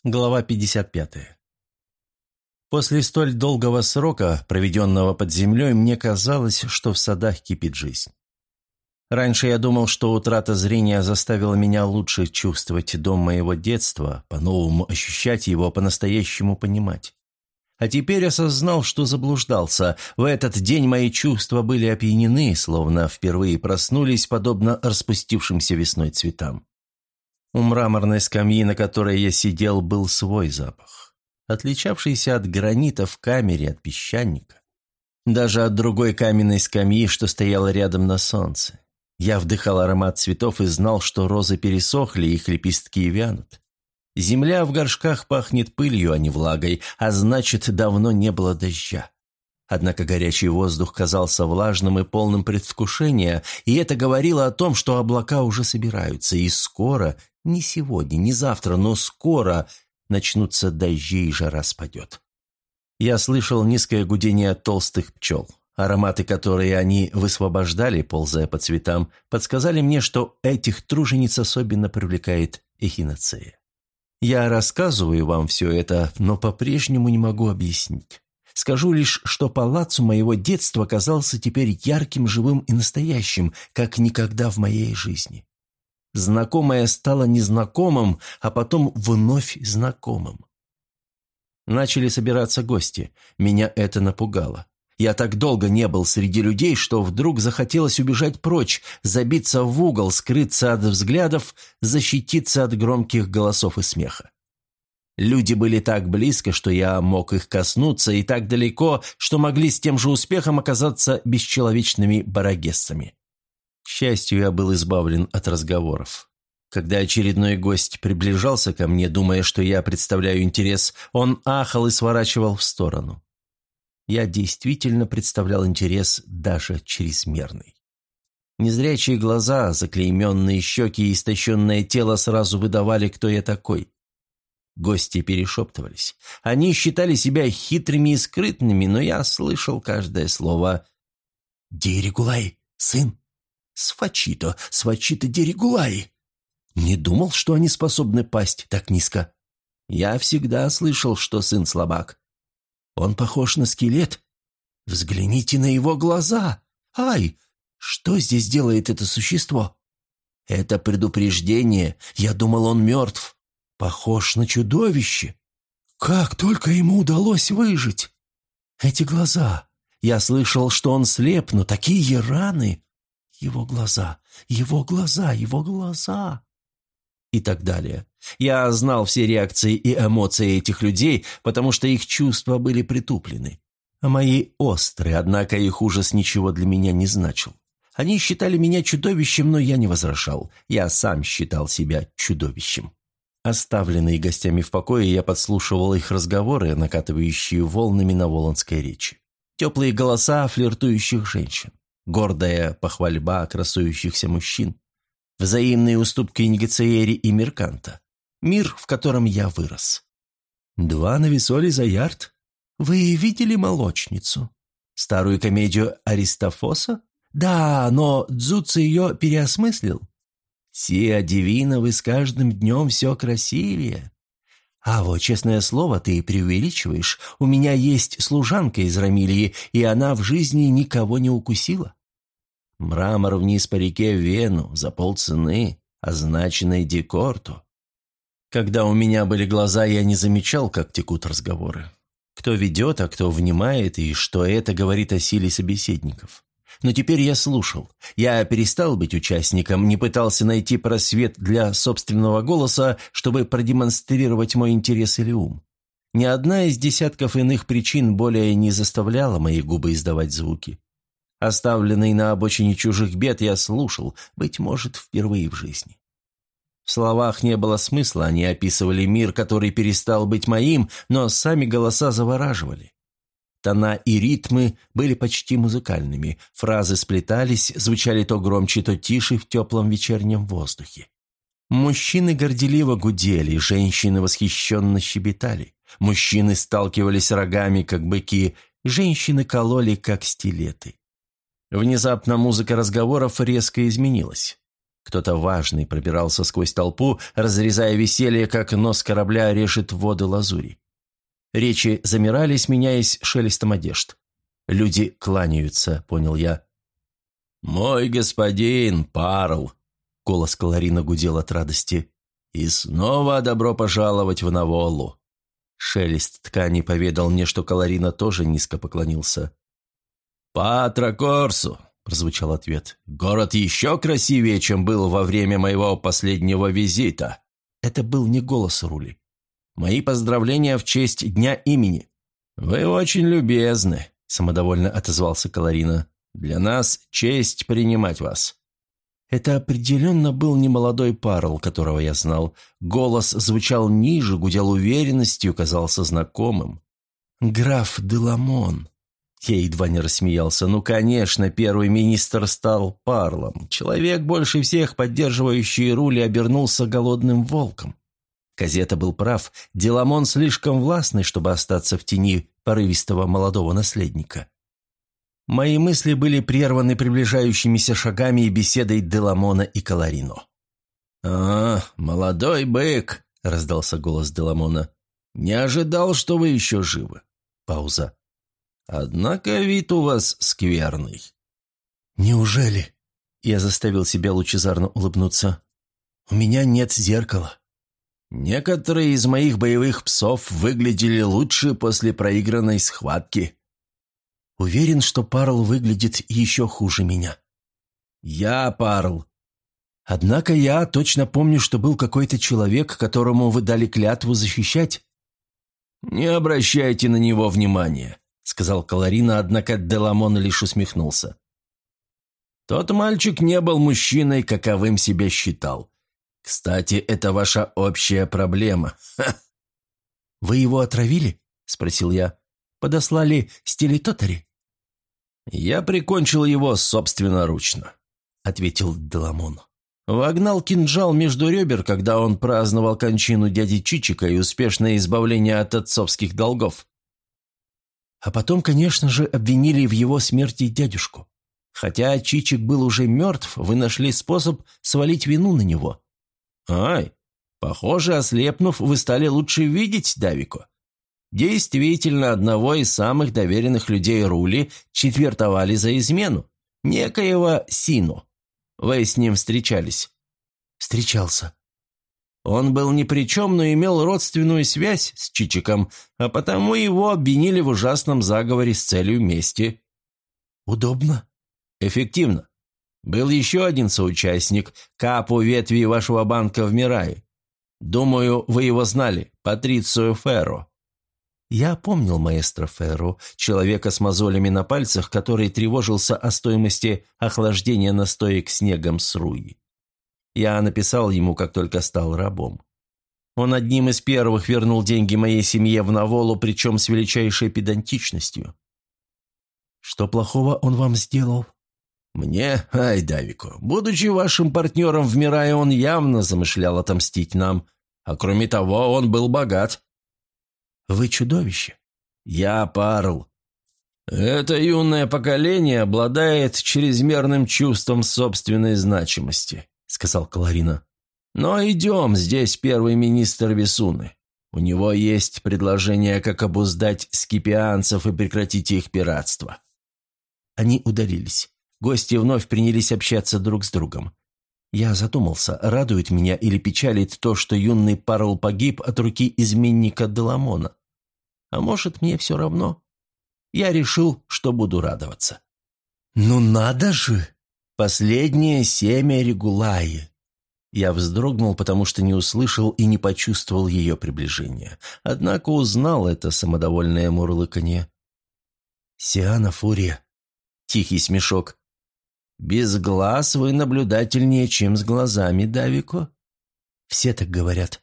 Глава 55. После столь долгого срока, проведенного под землей, мне казалось, что в садах кипит жизнь. Раньше я думал, что утрата зрения заставила меня лучше чувствовать дом моего детства, по-новому ощущать его, по-настоящему понимать. А теперь осознал, что заблуждался. В этот день мои чувства были опьянены, словно впервые проснулись, подобно распустившимся весной цветам. У мраморной скамьи, на которой я сидел, был свой запах, отличавшийся от гранита в камере, от песчаника. Даже от другой каменной скамьи, что стояла рядом на солнце. Я вдыхал аромат цветов и знал, что розы пересохли, их лепестки вянут. Земля в горшках пахнет пылью, а не влагой, а значит, давно не было дождя. Однако горячий воздух казался влажным и полным предвкушения, и это говорило о том, что облака уже собираются, и скоро, не сегодня, не завтра, но скоро начнутся дожди и жара спадет. Я слышал низкое гудение толстых пчел. Ароматы, которые они высвобождали, ползая по цветам, подсказали мне, что этих тружениц особенно привлекает эхиноцея. Я рассказываю вам все это, но по-прежнему не могу объяснить. Скажу лишь, что палаццо моего детства казался теперь ярким, живым и настоящим, как никогда в моей жизни. Знакомое стало незнакомым, а потом вновь знакомым. Начали собираться гости. Меня это напугало. Я так долго не был среди людей, что вдруг захотелось убежать прочь, забиться в угол, скрыться от взглядов, защититься от громких голосов и смеха. Люди были так близко, что я мог их коснуться, и так далеко, что могли с тем же успехом оказаться бесчеловечными барагессами. К счастью, я был избавлен от разговоров. Когда очередной гость приближался ко мне, думая, что я представляю интерес, он ахал и сворачивал в сторону. Я действительно представлял интерес даже чрезмерный. Незрячие глаза, заклейменные щеки и истощенное тело сразу выдавали, кто я такой. Гости перешептывались. Они считали себя хитрыми и скрытными, но я слышал каждое слово. «Дерегулай, сын! Сфачито Дерегулай!» Не думал, что они способны пасть так низко. Я всегда слышал, что сын слабак. Он похож на скелет. Взгляните на его глаза. Ай, что здесь делает это существо? Это предупреждение. Я думал, он мертв. Похож на чудовище. Как только ему удалось выжить. Эти глаза. Я слышал, что он слеп, но такие раны. Его глаза. И так далее. Я знал все реакции и эмоции этих людей, потому что их чувства были притуплены. А мои острые, однако их ужас ничего для меня не значил. Они считали меня чудовищем, но я не возражал. Я сам считал себя чудовищем. Оставленный гостями в покое, я подслушивал их разговоры, накатывающие волнами на волонской речи. Теплые голоса флиртующих женщин. Гордая похвальба красующихся мужчин. Взаимные уступки негациери и мерканта. Мир, в котором я вырос. 2 навесоли за ярд? Вы видели молочницу? Старую комедию Аристофоса? Да, но Дзуци ее переосмыслил. Сия Дивина, вы с каждым днем все красивее. А вот, честное слово, ты преувеличиваешь. У меня есть служанка из Рамилии, и она в жизни никого не укусила. Мрамор вниз по реке в Вену, за полцены, означенной Декорту. Когда у меня были глаза, я не замечал, как текут разговоры. Кто ведет, а кто внимает, и что это говорит о силе собеседников. Но теперь я слушал. Я перестал быть участником, не пытался найти просвет для собственного голоса, чтобы продемонстрировать мой интерес или ум. Ни одна из десятков иных причин более не заставляла мои губы издавать звуки. Оставленный на обочине чужих бед, я слушал, быть может, впервые в жизни. В словах не было смысла, они описывали мир, который перестал быть моим, но сами голоса завораживали. Тона и ритмы были почти музыкальными, фразы сплетались, звучали то громче, то тише в теплом вечернем воздухе. Мужчины горделиво гудели, женщины восхищенно щебетали. Мужчины сталкивались рогами, как быки, женщины кололи, как стилеты. Внезапно музыка разговоров резко изменилась. Кто-то важный пробирался сквозь толпу, разрезая веселье, как нос корабля режет воды лазури. Речи замирали, сменяясь шелестом одежд. «Люди кланяются», — понял я. «Мой господин Парл», — голос Каларина гудел от радости, — «и снова добро пожаловать в Наволу». Шелест ткани поведал мне, что Каларина тоже низко поклонился. «Патра Корсу», — прозвучал ответ, — «город еще красивее, чем был во время моего последнего визита». Это был не голос Рули. «Мои поздравления в честь дня имени». «Вы очень любезны», — самодовольно отозвался Каларина. «Для нас честь принимать вас». Это определенно был немолодой Парл, которого я знал. Голос звучал ниже, гудел уверенностью, казался знакомым. «Граф Деламон». Я едва не рассмеялся. Ну, конечно, первый министр стал Парлом. Человек, больше всех поддерживающий Рули, обернулся голодным волком. Казета был прав. Деламон слишком властный, чтобы остаться в тени порывистого молодого наследника. Мои мысли были прерваны приближающимися шагами и беседой Деламона и Каларино. «А, молодой бык!» — раздался голос Деламона. «Не ожидал, что вы еще живы». Пауза. «Однако вид у вас скверный». «Неужели?» — я заставил себя лучезарно улыбнуться. «У меня нет зеркала». «Некоторые из моих боевых псов выглядели лучше после проигранной схватки». «Уверен, что Парл выглядит еще хуже меня». «Я Парл». «Однако я точно помню, что был какой-то человек, которому вы дали клятву защищать». «Не обращайте на него внимания», — сказал Каларина, однако Деламон лишь усмехнулся. «Тот мальчик не был мужчиной, каковым себя считал. Кстати, это ваша общая проблема. Ха!» «Вы его отравили?» — спросил я. «Подослали стилетотари?» «Я прикончил его собственноручно», — ответил Деламон. «Вогнал кинжал между ребер, когда он праздновал кончину дяди Чичика и успешное избавление от отцовских долгов». А потом, конечно же, обвинили в его смерти дядюшку. Хотя Чичик был уже мертв, вы нашли способ свалить вину на него. «Ай, похоже, ослепнув, вы стали лучше видеть Давико. Действительно, одного из самых доверенных людей Рули четвертовали за измену, некоего Сину. Вы с ним встречались?» «Встречался». «Он был ни при чем, но имел родственную связь с Чичиком, а потому его обвинили в ужасном заговоре с целью мести». «Удобно?» «Эффективно. Был еще один соучастник, капу ветви вашего банка в Мирае. Думаю, вы его знали, Патрицио Ферро». Я помнил маэстро Ферро, человека с мозолями на пальцах, который тревожился о стоимости охлаждения настоек снегом с Руи. Я написал ему, как только стал рабом. Он одним из первых вернул деньги моей семье в Наволу, причем с величайшей педантичностью. «Что плохого он вам сделал?» «Мне? Ай, Давико, будучи вашим партнером в Мирае, он явно замышлял отомстить нам. А кроме того, он был богат». «Вы чудовище». «Я Парл». «Это юное поколение обладает чрезмерным чувством собственной значимости», — сказал Каларина. «Но идем, здесь первый министр Весуны. У него есть предложение, как обуздать скипианцев и прекратить их пиратство». Они удалились. Гости вновь принялись общаться друг с другом. Я задумался, радует меня или печалит то, что юный Парл погиб от руки изменника Деламона. А может, мне все равно? Я решил, что буду радоваться. «Ну надо же! Последнее семя Регулаи!» Я вздрогнул, потому что не услышал и не почувствовал ее приближения. Однако узнал это самодовольное мурлыканье. «Сиана Фурия!» Тихий смешок. «Без глаз вы наблюдательнее, чем с глазами, Давико?» «Все так говорят».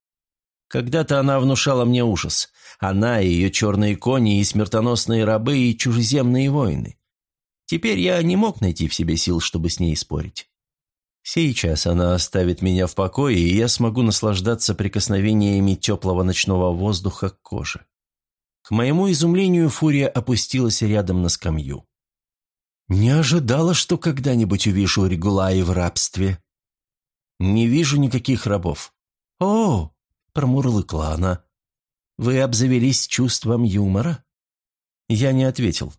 Когда-то она внушала мне ужас. Она и ее черные кони, и смертоносные рабы, и чужеземные воины. Теперь я не мог найти в себе сил, чтобы с ней спорить. Сейчас она оставит меня в покое, и я смогу наслаждаться прикосновениями теплого ночного воздуха к коже. К моему изумлению, Фурия опустилась рядом на скамью. «Не ожидала, что когда-нибудь увижу Регулаи в рабстве». «Не вижу никаких рабов». «О!» – промурлыкла она. «Вы обзавелись чувством юмора?» Я не ответил.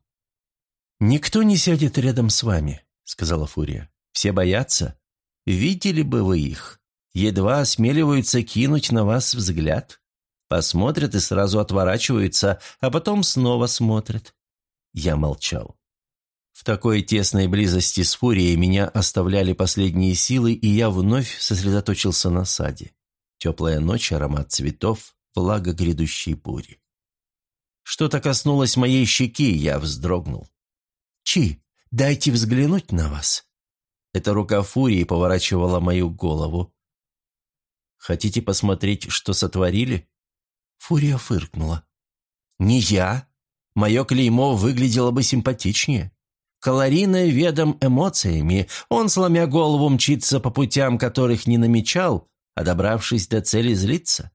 «Никто не сядет рядом с вами», – сказала Фурия. «Все боятся. Видели бы вы их. Едва осмеливаются кинуть на вас взгляд. Посмотрят и сразу отворачиваются, а потом снова смотрят». Я молчал. В такой тесной близости с Фурией меня оставляли последние силы, и я вновь сосредоточился на саде. Теплая ночь, аромат цветов, влага грядущей бури. Что-то коснулось моей щеки, я вздрогнул. «Чи, дайте взглянуть на вас». Эта рука Фурии поворачивала мою голову. «Хотите посмотреть, что сотворили?» Фурия фыркнула. «Не я. Мое клеймо выглядело бы симпатичнее. Калорина ведом эмоциями, он, сломя голову, мчится по путям, которых не намечал, а добравшись до цели, злится.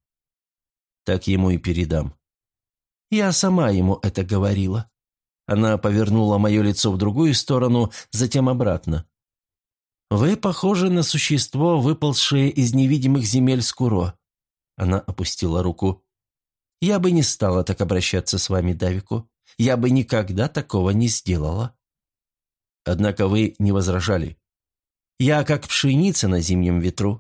Так ему и передам. Я сама ему это говорила». Она повернула мое лицо в другую сторону, затем обратно. «Вы похожи на существо, выползшее из невидимых земель Скуро». Она опустила руку. «Я бы не стала так обращаться с вами, Давико. Я бы никогда такого не сделала». «Однако вы не возражали». «Я как пшеница на зимнем ветру».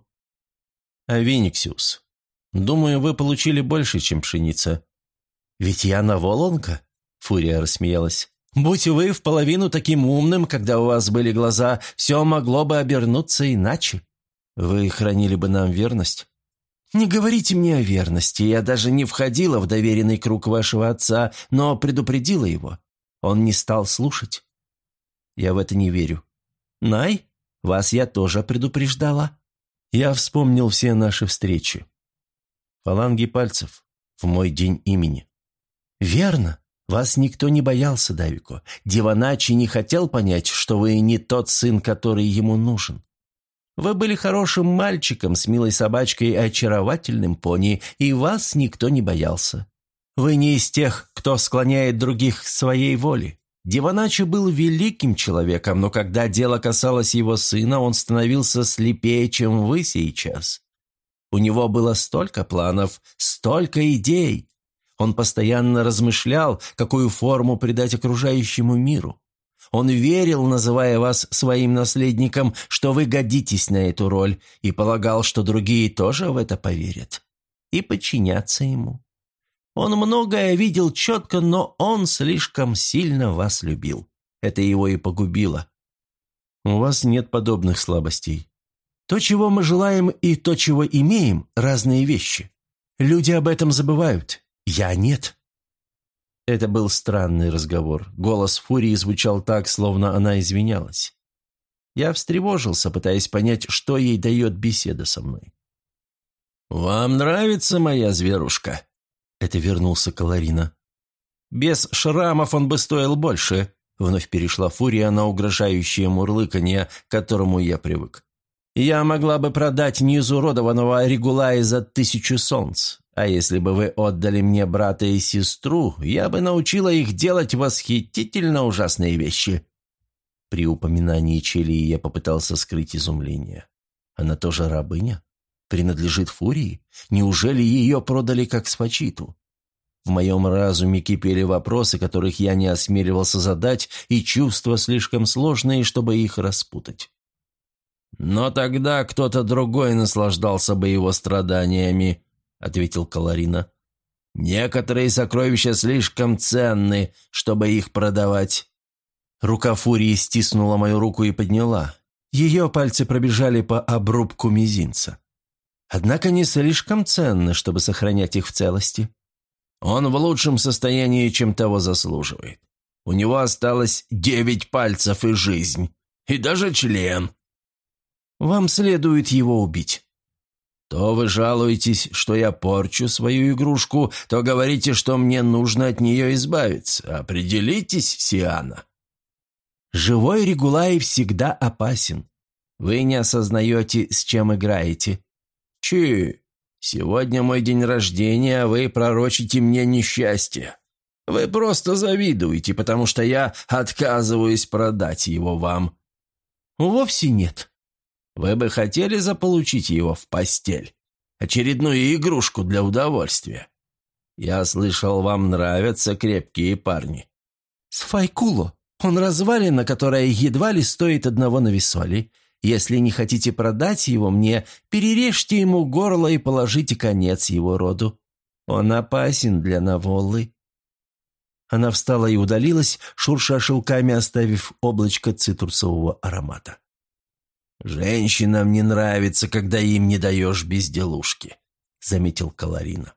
«Авениксиус, думаю, вы получили больше, чем пшеница». «Ведь я наволонка», — Фурия рассмеялась. «Будь вы в половину таким умным, когда у вас были глаза, все могло бы обернуться иначе. Вы хранили бы нам верность». «Не говорите мне о верности, я даже не входила в доверенный круг вашего отца, но предупредила его. Он не стал слушать». «Я в это не верю». «Най, вас я тоже предупреждала». Я вспомнил все наши встречи. Фаланги пальцев в мой день имени. «Верно. Вас никто не боялся, Давико. Диваначи не хотел понять, что вы не тот сын, который ему нужен. Вы были хорошим мальчиком с милой собачкой и очаровательным пони, и вас никто не боялся. Вы не из тех, кто склоняет других к своей воле. Диваначи был великим человеком, но когда дело касалось его сына, он становился слепее, чем вы сейчас. У него было столько планов, столько идей. Он постоянно размышлял, какую форму придать окружающему миру. Он верил, называя вас своим наследником, что вы годитесь на эту роль, и полагал, что другие тоже в это поверят и подчинятся ему. Он многое видел четко, но он слишком сильно вас любил. Это его и погубило. У вас нет подобных слабостей. То, чего мы желаем, и то, чего имеем, разные вещи. Люди об этом забывают. Я нет». Это был странный разговор. Голос Фурии звучал так, словно она извинялась. Я встревожился, пытаясь понять, что ей дает беседа со мной. «Вам нравится моя зверушка?» Это вернулся Калорина. «Без шрамов он бы стоил больше», — вновь перешла Фурия на угрожающее мурлыканье, к которому я привык. «Я могла бы продать неизуродованного Регулая за 1000 солнц. А если бы вы отдали мне брата и сестру, я бы научила их делать восхитительно ужасные вещи». При упоминании Челии я попытался скрыть изумление. Она тоже рабыня? Принадлежит Фурии? Неужели ее продали как Сфачиту? В моем разуме кипели вопросы, которых я не осмеливался задать, и чувства слишком сложные, чтобы их распутать. «Но тогда кто-то другой наслаждался бы его страданиями», — ответил Калорина. «Некоторые сокровища слишком ценны, чтобы их продавать». Рука Фурии стиснула мою руку и подняла. Ее пальцы пробежали по обрубку мизинца. «Однако не слишком ценны, чтобы сохранять их в целости». «Он в лучшем состоянии, чем того заслуживает. У него осталось 9 пальцев и жизнь, и даже член». «Вам следует его убить». «То вы жалуетесь, что я порчу свою игрушку, то говорите, что мне нужно от нее избавиться. Определитесь, Сиана». «Живой Регулай всегда опасен. Вы не осознаете, с чем играете». «Чи, сегодня мой день рождения, а вы пророчите мне несчастье. Вы просто завидуете, потому что я отказываюсь продать его вам». «Вовсе нет». Вы бы хотели заполучить его в постель? Очередную игрушку для удовольствия? Я слышал, вам нравятся крепкие парни». «Сфайкуло. Он развалина, которая едва ли стоит одного навесоли. Если не хотите продать его мне, перережьте ему горло и положите конец его роду. Он опасен для Наволлы». Она встала и удалилась, шурша шелками, оставив облачко цитрусового аромата. «Женщинам не нравится, когда им не даешь безделушки», — заметил Колорина.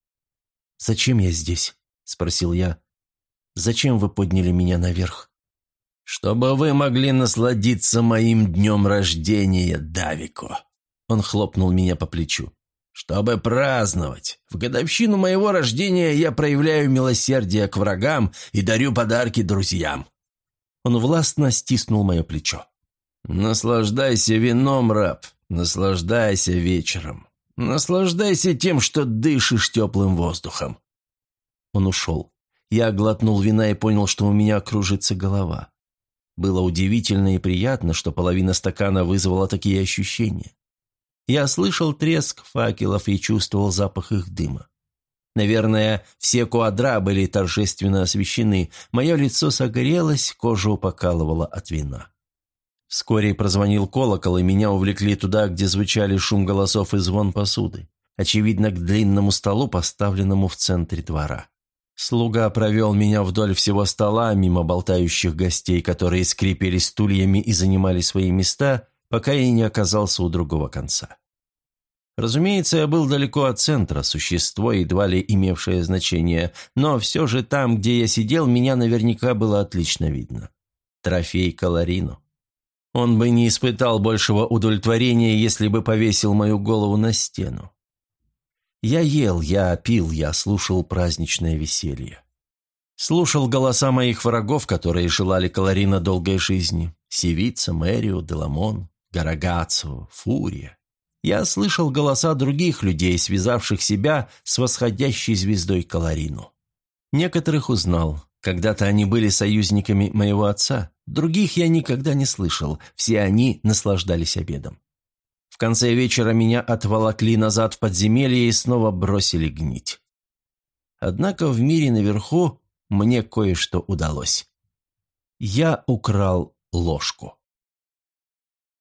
«Зачем я здесь?» — спросил я. «Зачем вы подняли меня наверх?» «Чтобы вы могли насладиться моим днем рождения, Давико», — он хлопнул меня по плечу. «Чтобы праздновать. В годовщину моего рождения я проявляю милосердие к врагам и дарю подарки друзьям». Он властно стиснул мое плечо. «Наслаждайся вином, раб, наслаждайся вечером. Наслаждайся тем, что дышишь теплым воздухом». Он ушел. Я глотнул вина и понял, что у меня кружится голова. Было удивительно и приятно, что половина стакана вызвала такие ощущения. Я слышал треск факелов и чувствовал запах их дыма. Наверное, все куадра были торжественно освещены. Мое лицо согрелось, кожу покалывало от вина. Вскоре прозвонил колокол, и меня увлекли туда, где звучали шум голосов и звон посуды. Очевидно, к длинному столу, поставленному в центре двора. Слуга провел меня вдоль всего стола, мимо болтающих гостей, которые скрипели стульями и занимали свои места, пока я не оказался у другого конца. Разумеется, я был далеко от центра, существо, едва ли имевшее значение, но все же там, где я сидел, меня наверняка было отлично видно. Трофей Колорино. Он бы не испытал большего удовлетворения, если бы повесил мою голову на стену. Я ел, я пил, я слушал праздничное веселье. Слушал голоса моих врагов, которые желали Колорино долгой жизни. Севица, Мэрио, Деламон, Гарагацо, Фурия. Я слышал голоса других людей, связавших себя с восходящей звездой Колорино. Некоторых узнал. Когда-то они были союзниками моего отца. Других я никогда не слышал. Все они наслаждались обедом. В конце вечера меня отволокли назад в подземелье и снова бросили гнить. Однако в мире наверху мне кое-что удалось. Я украл ложку.